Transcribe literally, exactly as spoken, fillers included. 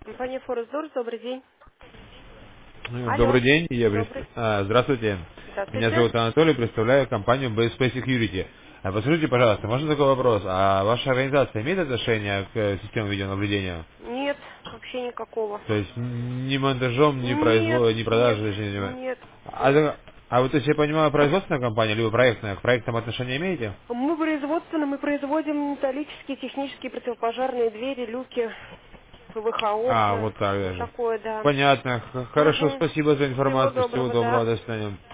Компания Forest Doors, добрый день. Ну, Алло, Добрый день, я пред- добрый. а, здравствуйте. Меня Здравствуйте. зовут Анатолий, представляю компанию би эс пи Security. А Подскажите, пожалуйста, можно такой вопрос? А ваша организация имеет отношение к э, системе видеонаблюдения? Нет, вообще никакого. То есть н- ни монтажом, ни, Нет, произво... ни нет, продажей точнее, не занимается? нет, А, нет. это- а вы, то есть, я понимаю, производственная компания, либо проектная, к проектам отношения имеете? Мы производственны, мы производим металлические, технические, противопожарные двери, люки, пэ вэ ха А, окна. вот так Вот даже. такое, да. Понятно. Х- Хорошо, Угу. спасибо за Всего информацию. Всего доброго, доброго, да. до свидания.